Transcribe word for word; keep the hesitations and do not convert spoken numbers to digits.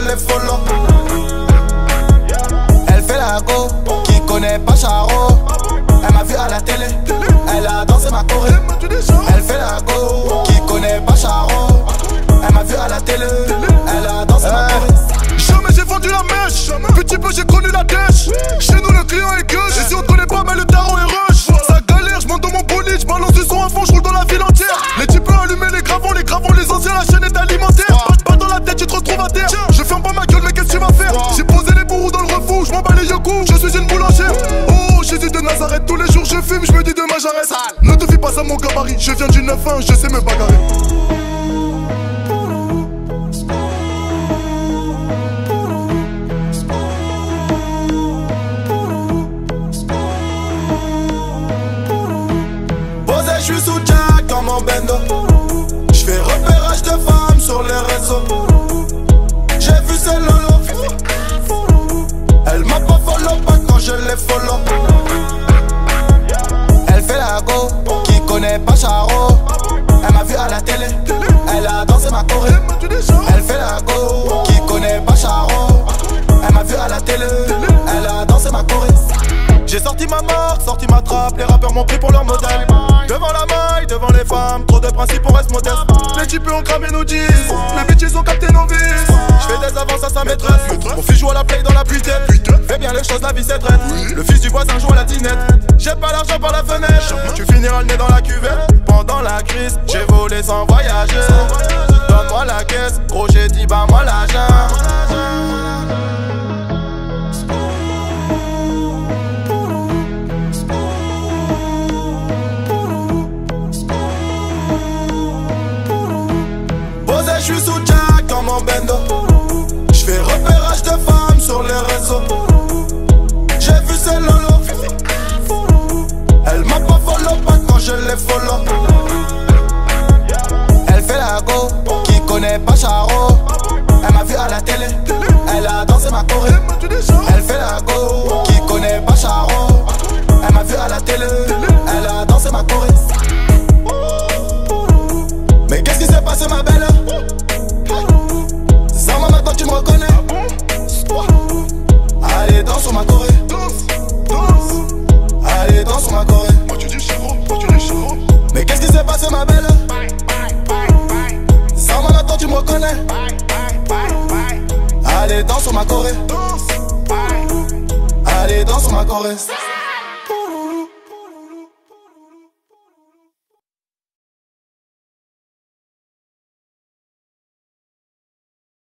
les follow. Elle fait la go, qui connaît pas Charo. Elle m'a vu à la télé, elle a dansé ma choré. Elle fait la go, qui connaît pas Charo. Elle m'a vu à la télé, elle a dansé ma choré. Jamais j'ai vendu la mèche, petit peu j'ai connu la dèche. Chez nous le client est gueuche, et si on te connaît pas mais le tarot est rush. Ça galère, j'monte dans mon bolide, j'balance du son à fond, j'roule dans la ville entière. Les types allumés, les gravons, les gravons, les anciens, la chaîne est alimentaire. Pas dans la tête, tu te retrouves à terre. Je ferme pas ma gueule, mais qu'est-ce que tu vas faire? J'ai posé les bourreaux dans le refou, j'm'en bats les yokous, je suis une boulangère. Oh, Jésus de Nazareth, tous les jours je fume, j'me dis demain j'arrête. Ne te fie pas à mon gabarit, je viens du neuf un, je sais me bagarrer. Je suis sous Jack dans mon bendo. J'fais repérage de femmes sur les réseaux. J'ai vu ses lolo. Elle m'a pas follow pas quand je les follow. Elle fait la go, qui connaît pas Charo. Elle m'a vu à la télé, elle a dansé ma choré. Elle fait la go, qui connaît pas Charo. Elle m'a vu à la télé, elle a dansé ma choré. J'ai sorti ma marque, sorti ma trappe, les rappeurs m'ont pris pour leur modèle. Devant la maille, devant les femmes, trop de principes on reste modeste. Les types ont cramé nos dix, les bitches ont capté nos vices. J'fais des avances à sa maîtresse, mon fils joue à la play dans la pluie tête. Fais bien les choses, la vie c'est traite. Le fils du voisin joue à la tinette. J'ai pas l'argent par la fenêtre, tu finiras le nez dans la cuvette. Pendant la crise, j'ai volé sans voyager. Donne-moi la caisse, gros j'ai dit bah moi l'argent. Je suis sous Jack dans mon bendo. J'fais repérage de femmes sur les réseaux. J'ai vu ses lolo. Elle m'a pas follow pas quand je les follow. Elle fait la go, qui connaît pas Charo. Elle m'a vu à la télé, elle a dansé ma choré. Elle fait la go, qui connaît pas Charo. Elle m'a vu à la télé, elle a dansé ma choré. Mais qu'est-ce qui s'est passé ma belle? Zama maintenant tu me reconnais. Allez danse sur ma choré. Allez danse sur ma choré. Mais qu'est-ce qui s'est passé ma belle? Zama maintenant tu me reconnais. Allez danse sur ma choré. Allez danse sur ma choré.